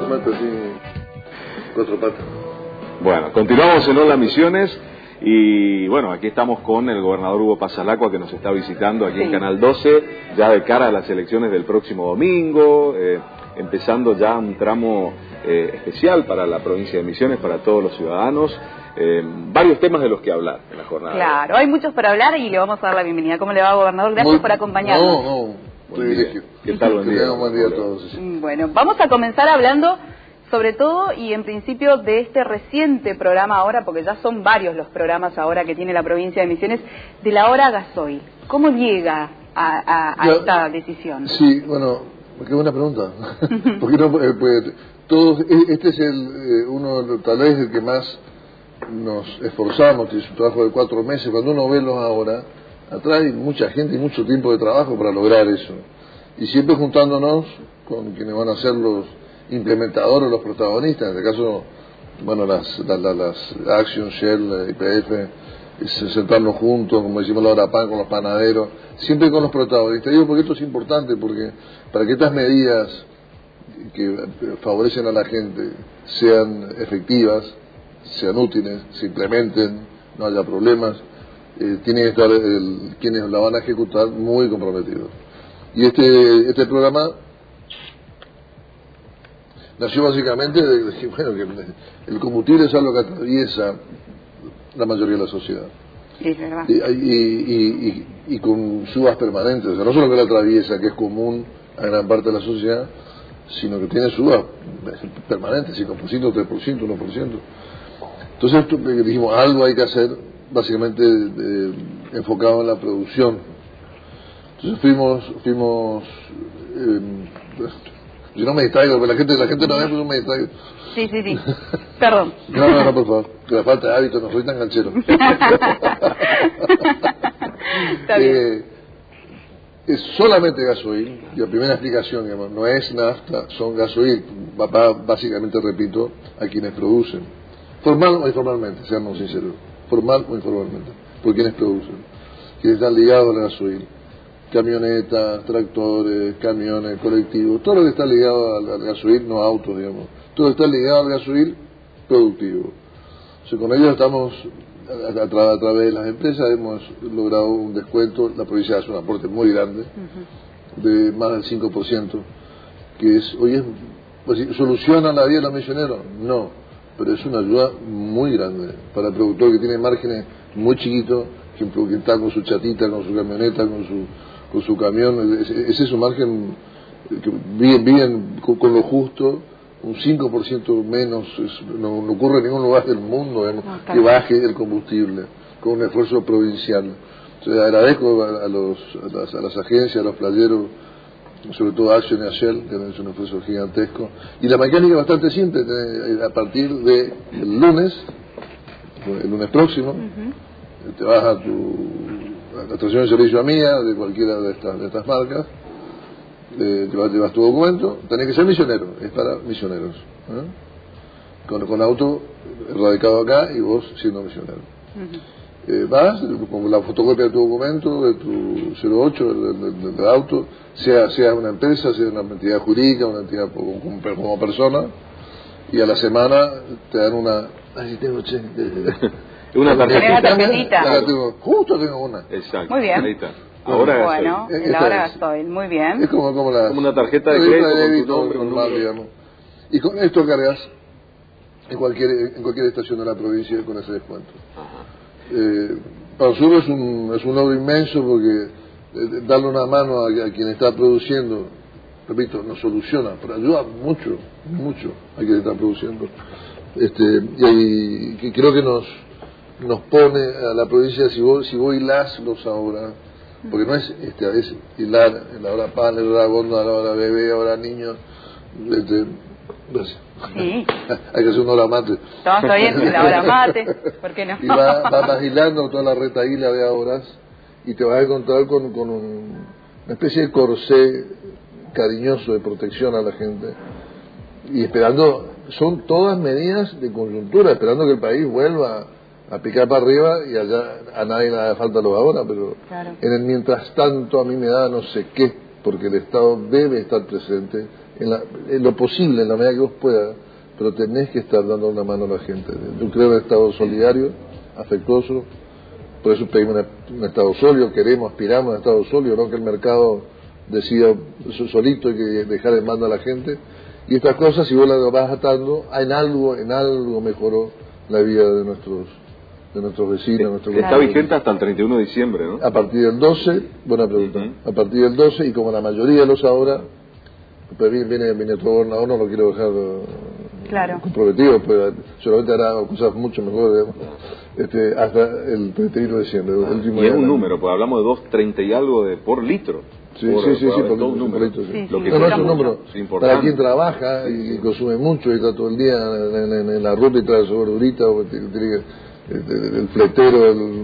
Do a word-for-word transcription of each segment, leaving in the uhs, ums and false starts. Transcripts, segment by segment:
Mata así, cuatro patas. Bueno, continuamos en Hola Misiones y bueno, aquí estamos con el gobernador Hugo Pasalacqua, que nos está visitando aquí sí. en Canal doce, ya de cara a las elecciones del próximo domingo, eh, empezando ya un tramo eh, especial para la provincia de Misiones, para todos los ciudadanos. Eh, varios temas de los que hablar en la jornada. Claro, hay muchos para hablar y le vamos a dar la bienvenida. ¿Cómo le va, gobernador? Gracias Muy, por acompañarnos. No, no, privilegio. ¿Qué tal? Buen día. Buen día a todos. Bueno, vamos a comenzar hablando sobre todo y en principio de este reciente programa ahora, porque ya son varios los programas ahora que tiene la provincia de Misiones, de la hora gasoil. ¿Cómo llega a, a, a ya, esta decisión? Sí, bueno, qué buena pregunta. Porque no, eh, pues, todos, este es el eh, uno, tal vez el que más nos esforzamos, tiene su trabajo de cuatro meses. Cuando uno ve los ahora, atrás hay mucha gente y mucho tiempo de trabajo para lograr eso. Y siempre juntándonos con quienes van a ser los implementadores, los protagonistas, en este caso, bueno, las, las, las Action, Shell, I P F, sentarnos juntos, como decimos la hora pan, con los panaderos, siempre con los protagonistas. Digo porque esto es importante, porque para que estas medidas que favorecen a la gente sean efectivas, sean útiles, se implementen, no haya problemas, eh, tienen que estar el, quienes la van a ejecutar muy comprometidos. Y este, este programa nació básicamente de, de bueno, que el combustible es algo que atraviesa la mayoría de la sociedad. Sí, es verdad. Y, y, y, y, y con subas permanentes, o sea, no solo que la atraviesa, que es común a gran parte de la sociedad, sino que tiene subas permanentes, cinco por ciento, tres por ciento, uno por ciento. Entonces dijimos, algo hay que hacer, básicamente eh, enfocado en la producción. Entonces fuimos, fuimos eh, yo no me distraigo, pero la gente, la gente no ve, pues no me distraigo. Sí, sí, sí. Perdón. No, no, no, por favor. Que la falta de hábito, no soy tan ganchero. Está bien. Eh, es solamente gasoil, y la primera explicación, digamos, no es nafta, son gasoil. Va, básicamente, repito, a quienes producen. Formal o informalmente, seamos sinceros. Formal o informalmente. Por quienes producen. Quienes están ligados al gasoil. Camionetas, tractores, camiones, colectivos, todo lo que está ligado al, al gasoil, no autos, digamos, todo está ligado al gasoil productivo. O sea, con ellos estamos, a, a, tra a través de las empresas, hemos logrado un descuento, la provincia hace un aporte muy grande, uh-huh. de más del cinco por ciento, que es, hoy es, pues, ¿soluciona la vida de los misioneros? No, pero es una ayuda muy grande para el productor que tiene márgenes muy chiquitos, que, que está con su chatita, con su camioneta, con su con su camión, ese, ese es su margen, que viven, viven con, con lo justo, un cinco por ciento menos, es, no, no ocurre en ningún lugar del mundo, digamos, no, que baje el combustible, con un esfuerzo provincial. Entonces agradezco a, a, los, a, las, a las agencias, a los playeros, sobre todo a Action y a Shell, que es un esfuerzo gigantesco. Y la mecánica es bastante simple, a partir del lunes, el lunes próximo, uh-huh. te vas a tu la estación de servicio mía, de cualquiera de estas, de estas marcas, eh, te llevas tu documento, tenés que ser misionero, es para misioneros, ¿eh? con, con auto radicado acá y vos siendo misionero. Uh-huh. eh, vas con la fotocopia de tu documento, de tu cero ocho, del, del, del auto, sea, sea una empresa, sea una entidad jurídica, una entidad como, como persona, y a la semana te dan una... Ay, si tengo che, una tarjetita. tarjetita. La tengo, justo tengo una. Exacto. Muy bien. Ahí está. Ahora bueno, gasoil. la hora gasoil. Muy bien. Es como, como, la, como una tarjeta de crédito de débito, con tu nombre, normal, digamos. Y con esto cargas en cualquier en cualquier estación de la provincia con ese descuento. Eh, para nosotros es un, es un logro inmenso porque eh, darle una mano a, a quien está produciendo, repito, nos soluciona, pero ayuda mucho, mucho a quien está produciendo. Este, y, y creo que nos nos pone a la provincia, si vos, si vos hilás los ahora, porque no es este, es hilar en la hora pan, en la hora góndola, en la hora bebé, ahora niños, este, gracias. Sí. Hay que hacer una hora mate. Todo está bien, la hora mate, ¿por qué no? Y vas va, va hilando toda la retaíla de horas y te vas a encontrar con, con un, una especie de corsé cariñoso de protección a la gente y esperando, son todas medidas de coyuntura, esperando que el país vuelva a picar para arriba y allá a nadie le hace falta lo ahora, pero claro. En el mientras tanto a mí me da no sé qué, porque el Estado debe estar presente en, la, en lo posible, en la medida que vos puedas, pero tenés que estar dando una mano a la gente. Yo creo en el Estado solidario, afectuoso, por eso pedimos un Estado sólido, queremos, aspiramos a un Estado sólido, no que el mercado decida solito y que dejar en mando a la gente. Y estas cosas, si vos las vas atando, en algo, en algo mejoró la vida de nuestros de nuestros vecinos, de nuestros Está vecinos. vigente hasta el treinta y uno de diciembre, ¿no? A partir del doce, buena pregunta, Uh-huh. a partir del doce, y como la mayoría de los ahora, pues viene, viene, viene otro gobernador, no lo quiero dejar claro. comprometido, pues seguramente hará cosas mucho mejores, digamos, este, hasta el treinta y uno de diciembre. Ah, el último y es día un del número, pues hablamos de dos treinta y algo de por litro. Sí, por, sí, sí, por, sí, por por todo un litro, número. por litro, sí. Sí, Lo que sí, No, no es sí. un número es importante. para quien trabaja y, y consume mucho y está todo el día en, en, en la ruta y trae su verdurita, o tiene que, el, el fletero, el,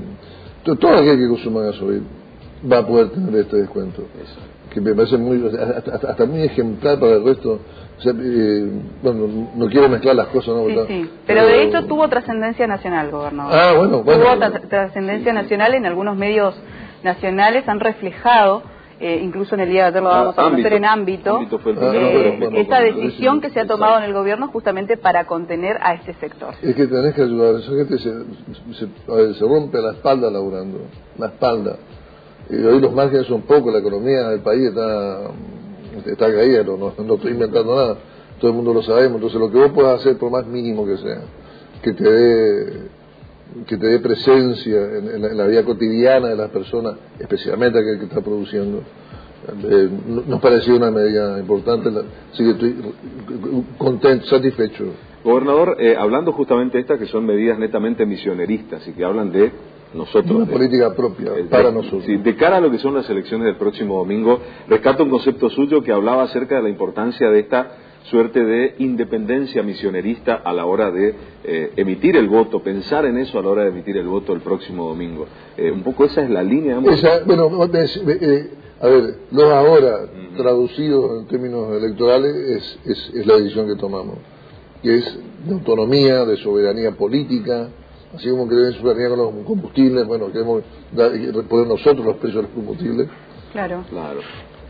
todo aquel que consuma gasoil va a poder tener este descuento. Eso. Que me parece muy, hasta, hasta muy ejemplar para el resto. O sea, eh, bueno, no quiero mezclar las cosas, ¿no? Sí, ¿verdad? sí. Pero de hecho tuvo trascendencia nacional, gobernador. Ah, bueno, bueno. Tuvo tra- trascendencia nacional, en algunos medios nacionales han reflejado, eh, incluso en el día de ayer lo vamos a Ah, conocer ámbito. en ámbito, Ámbito fue el eh, primero, pero, bueno, esta bueno, decisión que se ha exacto. tomado en el gobierno justamente para contener a este sector. Es que tenés que ayudar. Esa gente se, se, a ver, se rompe la espalda laburando. La espalda. Y hoy los márgenes son pocos, la economía del país está, está caída, no, no, no estoy inventando nada. Todo el mundo lo sabemos. Entonces lo que vos puedas hacer, por más mínimo que sea, que te dé, que te dé presencia en, en, la, en la vida cotidiana de las personas, especialmente aquel que está produciendo, eh, nos pareció una medida importante. Así que estoy contento, satisfecho. Gobernador, eh, hablando justamente de estas que son medidas netamente misioneristas y que hablan de nosotros. Una de, política propia de, para de, nosotros. Sí, de cara a lo que son las elecciones del próximo domingo, rescato un concepto suyo que hablaba acerca de la importancia de esta suerte de independencia misionerista a la hora de eh, emitir el voto, pensar en eso a la hora de emitir el voto el próximo domingo. Eh, un poco esa es la línea. Digamos. Esa, bueno, eh, a ver, los ahora Uh-huh. traducidos en términos electorales es, es, es la decisión que tomamos, que es de autonomía, de soberanía política, así como queremos soberanía con los combustibles, bueno, queremos dar, poner nosotros los precios de los combustibles, Claro. Claro.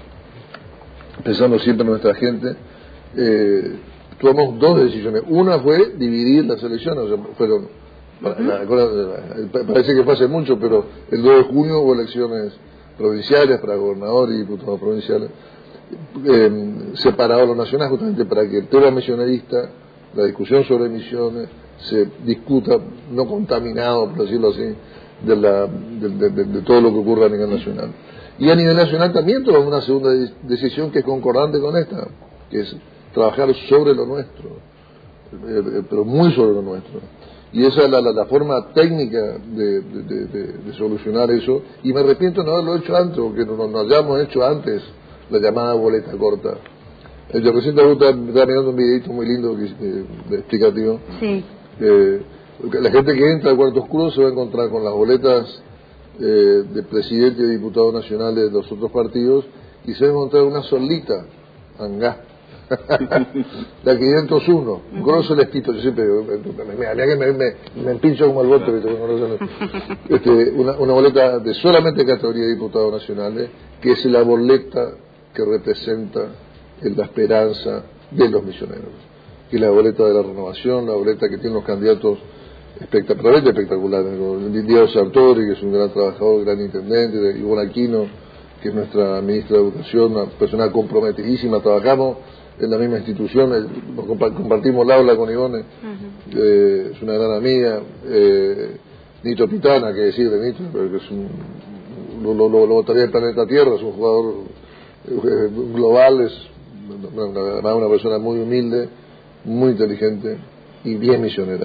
pensando siempre en nuestra gente. Eh, tomamos dos decisiones. Una fue dividir las elecciones, o sea, fueron, la, la, la, parece que fue hace mucho, pero el dos de junio hubo elecciones provinciales para gobernador y diputados provinciales, eh, separado lo nacional, justamente para que el tema misionerista, la discusión sobre misiones, se discuta no contaminado, por decirlo así, de, la, de, de, de, de todo lo que ocurre a nivel nacional. Y a nivel nacional también tomamos una segunda decisión que es concordante con esta, que es trabajar sobre lo nuestro, eh, pero muy sobre lo nuestro. Y esa es la, la, la forma técnica de, de, de, de, de solucionar eso. Y me arrepiento de no haberlo hecho antes, porque no nos hayamos hecho antes la llamada boleta corta. Yo recién estaba mirando un videito muy lindo, que, eh, explicativo. Sí. Eh, la gente que entra al cuarto oscuro se va a encontrar con las boletas eh, de presidente y de diputados nacionales de los otros partidos, y se va a encontrar una solita, angá. La quinientos uno, uh-huh. Grosso les quito, yo siempre digo, mira, mira que me, me, me empincho como el voto, este, una, una boleta de solamente categoría de diputados nacionales, que es la boleta que representa la esperanza de los misioneros, que es la boleta de la renovación, la boleta que tienen los candidatos espectaculares, espectaculares, Diego Sartori, que es un gran trabajador, gran intendente, Ivonne Aquino, que es nuestra ministra de Educación, una persona comprometidísima, trabajamos en la misma institución, compartimos el aula con Ivonne, uh-huh. eh, es una gran amiga, eh, Nito Pitana, que decir de Nito, que es un, lo, lo, lo votaría el planeta Tierra, es un jugador eh, global, es una, una persona muy humilde, muy inteligente y bien misionera.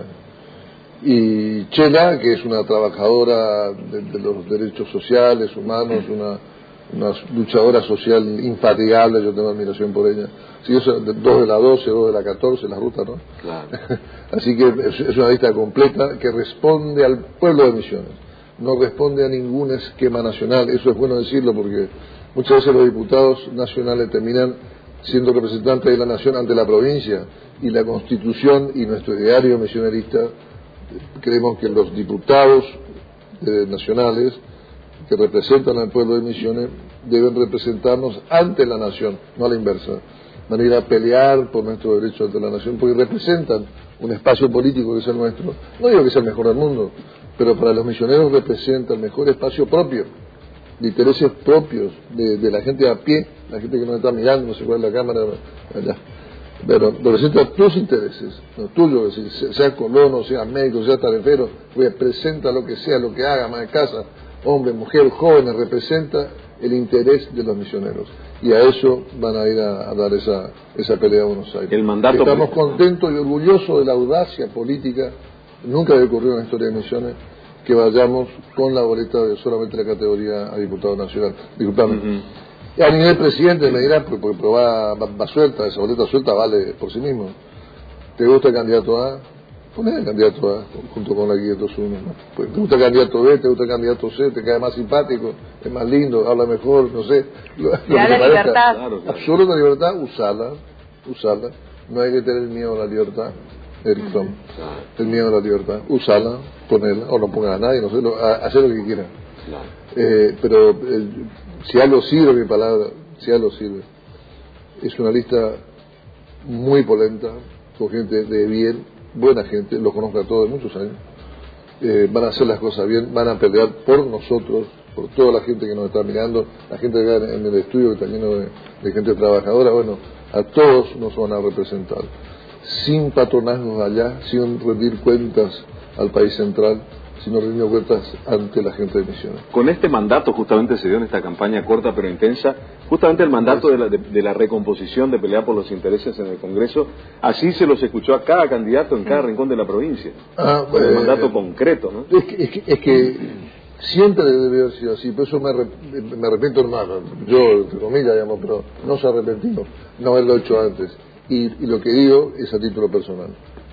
Y Chela, que es una trabajadora de, de los derechos sociales, humanos, una una luchadora social infatigable, yo tengo admiración por ella. Sí, eso, dos de la doce, dos de la catorce, la ruta, ¿no? Claro. Así que es, es una lista completa que responde al pueblo de Misiones, no responde a ningún esquema nacional. Eso es bueno decirlo porque muchas veces los diputados nacionales terminan siendo representantes de la nación ante la provincia, y la Constitución y nuestro ideario misionerista, creemos que los diputados eh, nacionales que representan al pueblo de Misiones deben representarnos ante la nación, no a la inversa. van a ir a pelear por nuestros derechos ante la nación, porque representan un espacio político que es el nuestro. No digo que sea el mejor del mundo, pero para los misioneros representa el mejor espacio propio, de intereses propios, de, de la gente a pie, la gente que nos está mirando, no sé cuál es la cámara, allá. Pero representa tus intereses, los tuyos, sea colono, sea médico, sea tarefero, representa lo que sea, lo que haga, ama de casa, hombre, mujer, jóvenes, representa el interés de los misioneros. Y a eso van a ir a, a dar esa, esa pelea a Buenos Aires. El mandato... Estamos contentos y orgullosos de la audacia política, nunca había ocurrido en la historia de Misiones, que vayamos con la boleta de solamente la categoría a diputado nacional. Diputado. Uh-huh. Y a nivel presidente me dirán, porque, porque va, va, va suelta, esa boleta suelta vale por sí mismo. ¿Te gusta el candidato A? Poné el candidato A junto con la quinientos uno, ¿no? Pues, ¿te gusta el candidato B? ¿Te gusta el candidato C? ¿Te cae más simpático? ¿Es más lindo? ¿Habla mejor? No sé. Lo, lo que la libertad. Claro, claro. Absoluta libertad, usala, usala. No hay que tener miedo a la libertad, Eric Fromm. Claro. El miedo a la libertad, usala, ponela, o no ponga a nadie, no sé, lo, a, hacer lo que quiera. Claro. Eh, pero eh, si algo sirve, mi palabra, si algo sirve, es una lista muy polenta, con gente de bien, buena gente, los conozco a todos de muchos años, eh, van a hacer las cosas bien, van a pelear por nosotros, por toda la gente que nos está mirando, la gente que está en el estudio que está lleno de, de gente trabajadora, bueno, a todos nos van a representar, sin patronazgos allá, sin rendir cuentas al país central, sino rendiendo cuentas ante la gente de Misiones. Con este mandato justamente se dio en esta campaña corta pero intensa, justamente el mandato de la, de, de la recomposición, de pelear por los intereses en el Congreso, así se los escuchó a cada candidato en cada rincón de la provincia, ah, con eh, el mandato eh, concreto, ¿no? Es que, es que, es que siempre debió haber sido así, por eso me, me arrepiento, hermano, yo, entre comillas, digamos, pero no se arrepentido, no haberlo hecho antes. Y, y lo que digo es a título personal.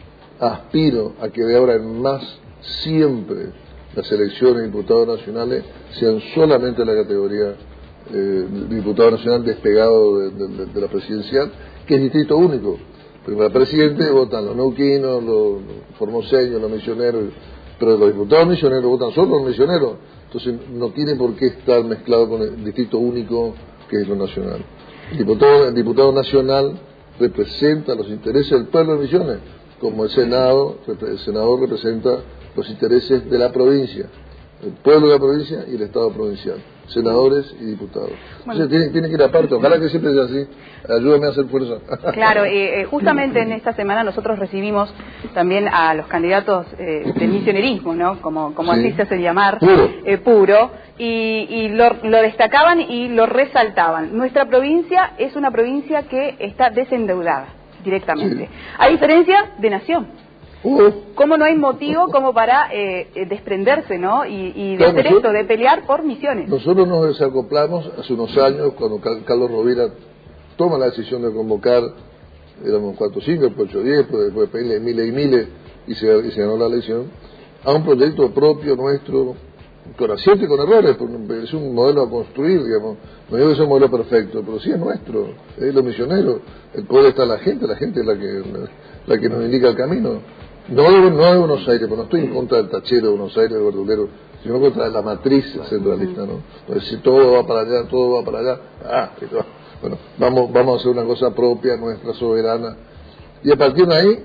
Aspiro a que de ahora en más siempre las elecciones de diputados nacionales sean solamente la categoría eh, de diputado nacional despegado de, de, de la presidencial, que es distrito único. Porque para presidente votan los neuquinos, los formoseños, los misioneros, pero los diputados misioneros votan solo los misioneros. Entonces no tiene por qué estar mezclado con el distrito único que es lo nacional. El diputado, el diputado nacional representa los intereses del pueblo de Misiones, como el Senado, el senador representa los intereses de la provincia, el pueblo de la provincia y el Estado provincial, senadores y diputados. Bueno. Entonces tiene, tiene que ir aparte, ojalá que siempre sea así, ayúdame a hacer fuerza. Claro, eh, justamente en esta semana nosotros recibimos también a los candidatos eh, del misionerismo, ¿no? Como, como sí. Así se hace llamar, puro, eh, puro y, y lo, lo destacaban y lo resaltaban. Nuestra provincia es una provincia que está desendeudada directamente, sí. A diferencia de Nación. Uh, ¿Cómo no hay motivo como para eh, desprenderse, ¿no? Y, y de claro, hacer nosotros, esto, de pelear por Misiones. Nosotros nos desacoplamos hace unos años cuando Carlos Rovira toma la decisión de convocar, éramos cuatro cinco, después ocho diez, después de pedirle miles y miles y se, y se ganó la elección, a un proyecto propio nuestro, con acierto y con errores, porque es un modelo a construir, digamos. No digo que sea un modelo perfecto, pero sí es nuestro, es los misioneros. El poder está en la gente, la gente es la que, la que nos indica el camino. No de, no de Buenos Aires, pero no estoy en contra del tachero de Buenos Aires, del verdulero, sino contra la matriz centralista, ¿no? Entonces, si todo va para allá, todo va para allá, ah, bueno, vamos, vamos a hacer una cosa propia, nuestra, soberana. Y a partir de ahí,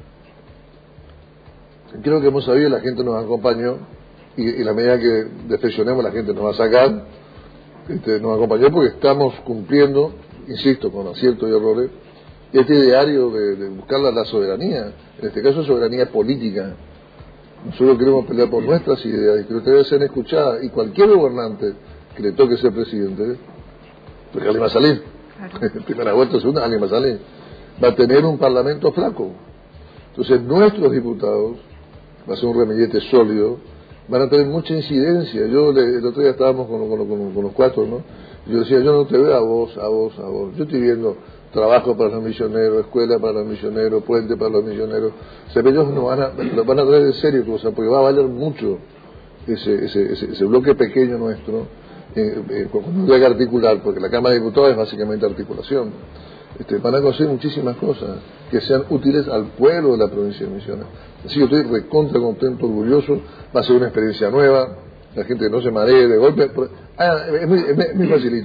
creo que hemos sabido, la gente nos acompañó, y, y la medida que defeccionemos, la gente nos va a sacar, este, nos acompañó porque estamos cumpliendo, insisto, con aciertos y errores, este ideario de, de buscar la, la soberanía, en este caso soberanía política. Nosotros queremos pelear por nuestras ideas y que ustedes sean escuchadas, y cualquier gobernante que le toque ser presidente, porque alguien va a salir, claro. Primera vuelta, segunda, alguien va a salir, va a tener un parlamento flaco. Entonces nuestros diputados, va a ser un remillete sólido, van a tener mucha incidencia. Yo le, el otro día estábamos con, con, con, con los cuatro, ¿no? Yo decía, yo no te veo a vos, a vos, a vos, yo estoy viendo trabajo para los misioneros, escuela para los misioneros, puente para los misioneros. O sea, ellos no van a, lo van a traer en serio, o sea, porque va a valer mucho ese, ese, ese, ese bloque pequeño nuestro, eh, eh, cuando hay que articular, porque la Cámara de Diputados es básicamente articulación. Este, van a conseguir muchísimas cosas que sean útiles al pueblo de la provincia de Misiones. Así que estoy recontra, contento, orgulloso, va a ser una experiencia nueva, la gente no se maree de golpe. Ah, es, muy, es muy facilito.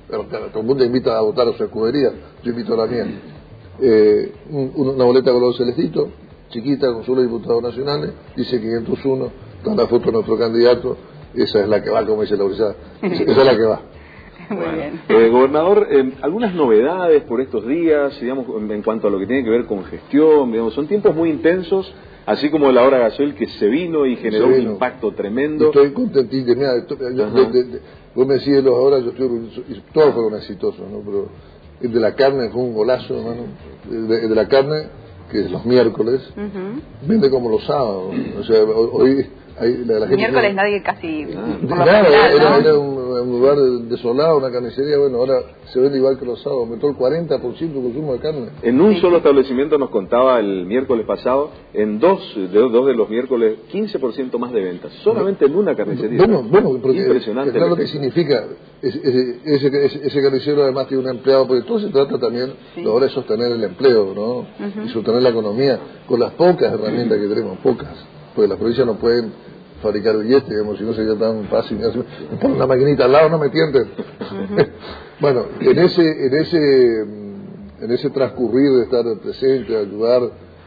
Pero, claro, todo el mundo invita a votar a su escudería, yo invito a la mía. Eh, un, una boleta color celestito, chiquita, con solo diputados nacionales, dice quinientos uno, está la foto de nuestro candidato, esa es la que va, como dice la Urizada, esa es la que va. Muy bueno, bien. Eh, gobernador, eh, algunas novedades por estos días, digamos, en, en cuanto a lo que tiene que ver con gestión, digamos, son tiempos muy intensos, así como la hora gasoil que se vino y generó vino. un impacto tremendo. Estoy contentillo, mira, estoy, de, de, de, vos me decís los ahora, yo estoy, todos fueron exitosos, ¿no? Pero el de la carne fue un golazo, hermano. El de, el de la carne, que es los miércoles, uh-huh. vende como los sábados. O sea, hoy hay, la, la gente miércoles no, nadie casi... Ah, claro, era, ¿no? era un, un lugar desolado, una carnicería, bueno, ahora se vende igual que los sábados, aumentó el cuarenta por ciento el consumo de carne. En un sí. solo establecimiento nos contaba el miércoles pasado, en dos de, dos de los miércoles, quince por ciento más de ventas, solamente en una carnicería. Bueno, bueno, porque impresionante. Claro lo que significa, ese, ese, ese, ese carnicero además tiene un empleado, porque todo se trata también sí. ahora de sostener el empleo, ¿no? Uh-huh. Y sostener la economía, con las pocas herramientas que tenemos, pocas, porque las provincias no pueden fabricar billetes, digamos, si no sería tan fácil. Me ponen una maquinita al lado, no me tienten. Uh-huh. Bueno, en ese, en ese, en ese transcurrir de estar presente, de ayudar,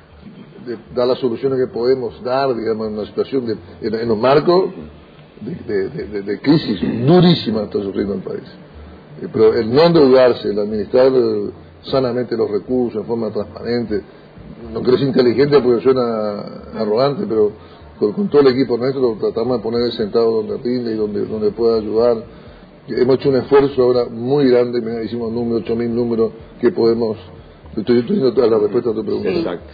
de dar las soluciones que podemos dar, digamos, en una situación de, en, en un marco de, de, de, de crisis durísima está sufriendo el país. Pero el no endeudarse, el administrar sanamente los recursos en forma transparente, no creo que es inteligente porque suena arrogante, pero Con, con todo el equipo nuestro tratamos de poner el centavo donde rinde y donde, donde pueda ayudar. Hemos hecho un esfuerzo ahora muy grande, mira, hicimos números, ocho mil números que podemos, estoy, estoy dando toda la respuesta a tu pregunta. Sí. Exacto.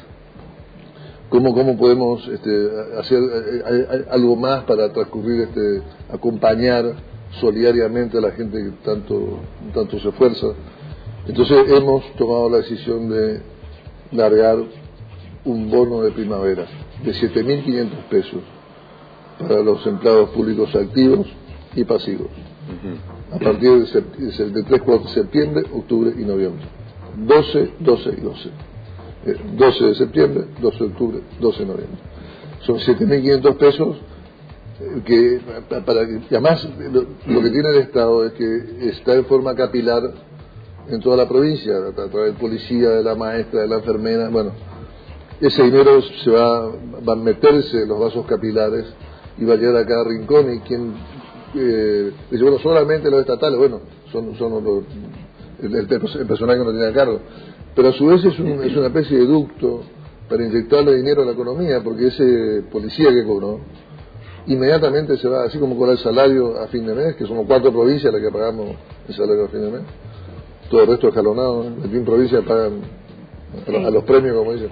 ¿Cómo, cómo podemos este, hacer eh, eh, algo más para transcurrir, este, acompañar solidariamente a la gente que tanto, tanto se esfuerza? Entonces hemos tomado la decisión de largar un bono de primavera de siete mil quinientos pesos para los empleados públicos activos y pasivos, uh-huh. a partir del de tres, cuatro de septiembre, octubre y noviembre. doce, doce y doce. Eh, doce de septiembre, doce de octubre, doce de noviembre. Son siete mil quinientos pesos eh, que, para que, además, lo, lo que tiene el Estado es que está en forma capilar en toda la provincia, a través del policía, de la maestra, de la enfermera, bueno. Ese dinero se va, va a meterse en los vasos capilares y va a llegar a cada rincón, y quien eh, dice, bueno, solamente los estatales, bueno, son, son los, el, el, el personal que no tiene a cargo, pero a su vez es, un, es una especie de ducto para inyectarle dinero a la economía, porque ese policía que cobró inmediatamente se va, así como cobra el salario a fin de mes, que somos cuatro provincias las que pagamos el salario a fin de mes, todo el resto escalonado, ¿eh? Aquí en provincia pagan a, a los premios, como dicen.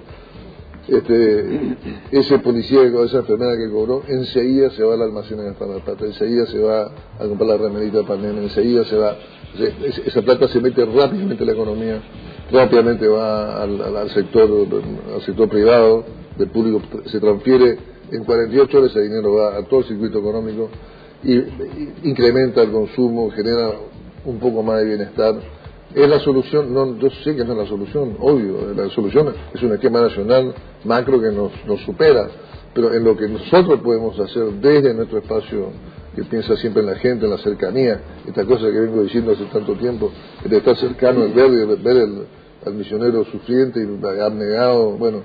Este, ese policía, esa enfermera que cobró, enseguida se va al almacén a gastar la plata, enseguida se va a comprar la remerita de pandemia, enseguida se va, o sea, esa plata se mete rápidamente en la economía, rápidamente va al, al sector al sector privado, del público se transfiere en cuarenta y ocho horas, ese dinero va a todo el circuito económico y, y incrementa el consumo, genera un poco más de bienestar. ¿Es la solución? No, yo sé que no es la solución, obvio. La solución es un esquema nacional macro que nos, nos supera, pero en lo que nosotros podemos hacer desde nuestro espacio, que piensa siempre en la gente, en la cercanía, esta cosa que vengo diciendo hace tanto tiempo, el de estar cercano, el ver, el ver el, al misionero sufriente y abnegado, bueno,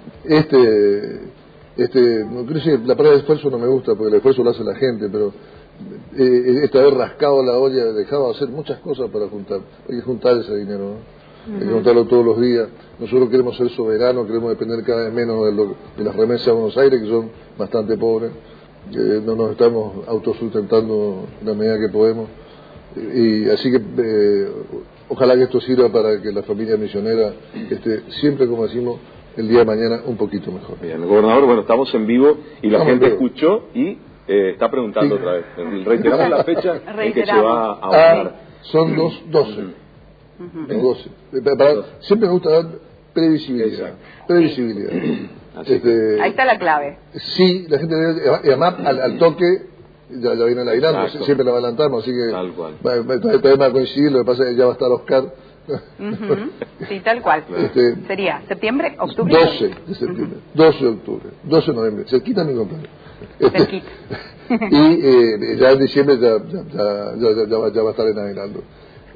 este, este, no creo que la palabra esfuerzo no me gusta porque el esfuerzo lo hace la gente, pero Eh, este haber rascado la olla, dejado de hacer muchas cosas para juntar. Hay que juntar ese dinero, ¿no? Uh-huh. Hay que juntarlo todos los días. Nosotros queremos ser soberanos, queremos depender cada vez menos de, lo, de las remesas a Buenos Aires, que son bastante pobres. Eh, no nos estamos autosustentando en la medida que podemos. Y así que eh, ojalá que esto sirva para que la familia misionera esté siempre, como decimos, el día de mañana un poquito mejor. Bien, gobernador, bueno, estamos en vivo y la gente escuchó y Eh, está preguntando sí. otra vez. Reiteramos la fecha en que se va a votar. Ah, son dos, doce. Uh-huh. ¿Eh? doce. Para, siempre me gusta dar previsibilidad. Exacto. Previsibilidad. Este, Ahí está la clave. Sí, la gente debe, y además al, al toque ya, ya viene el adelanto, exacto. Siempre lo adelantamos, así que tal cual. Todavía va a coincidir, lo que pasa es que ya va a estar Oscar. Uh-huh. Sí, tal cual. Este, ¿sería septiembre, octubre? doce de septiembre, uh-huh. doce de octubre, doce de noviembre, se quita mi cumpleaños. Este, y eh, ya en diciembre ya, ya, ya, ya, ya, va, ya va a estar en adelante.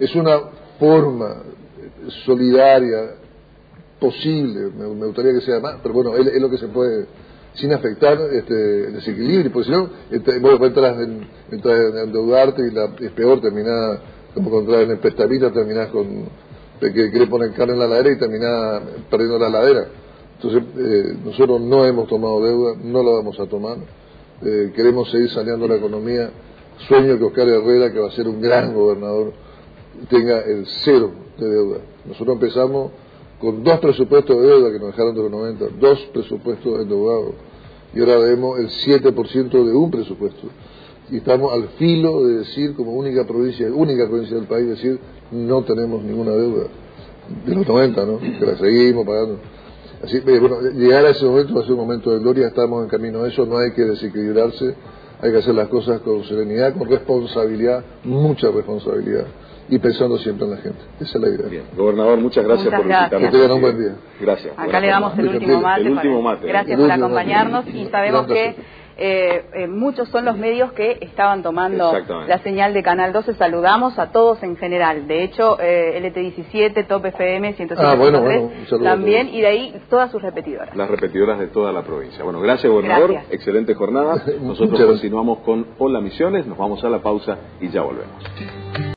es una forma solidaria posible, me, me gustaría que sea más, pero bueno, es, es lo que se puede, sin afectar este, el desequilibrio, porque si no, este, vos entras en, entras en endeudarte y la, es peor, terminás como contrar en el prestamita, terminás con que querés poner carne en la ladera y terminás perdiendo la ladera. Entonces, eh, nosotros no hemos tomado deuda, no la vamos a tomar, eh, queremos seguir saneando la economía. Sueño que Oscar Herrera, que va a ser un gran gobernador, tenga el cero de deuda. Nosotros empezamos con dos presupuestos de deuda que nos dejaron de los noventa, dos presupuestos endeudados, y ahora vemos el siete por ciento de un presupuesto. Y estamos al filo de decir, como única provincia, única provincia del país, decir, no tenemos ninguna deuda. De los noventa, ¿no? Que la seguimos pagando. Así, bueno, llegar a ese momento va a ser un momento de gloria, estamos en camino a eso, no hay que desequilibrarse, hay que hacer las cosas con serenidad, con responsabilidad, mucha responsabilidad, y pensando siempre en la gente. Esa es la idea. Bien. Gobernador, muchas gracias muchas por gracias. visitarnos. Que tengan un buen día. Gracias. Acá le damos el último mate. El último mate. Gracias por acompañarnos y sabemos que eh, eh, muchos son los medios que estaban tomando la señal de Canal doce. Saludamos a todos en general. De hecho, eh, L T diecisiete, Top F M, ciento siete punto tres, ah, bueno, bueno, también, y de ahí todas sus repetidoras. Las repetidoras de toda la provincia. Bueno, gracias, gobernador. Gracias. Excelente jornada. Nosotros continuamos con Hola Misiones. Nos vamos a la pausa y ya volvemos.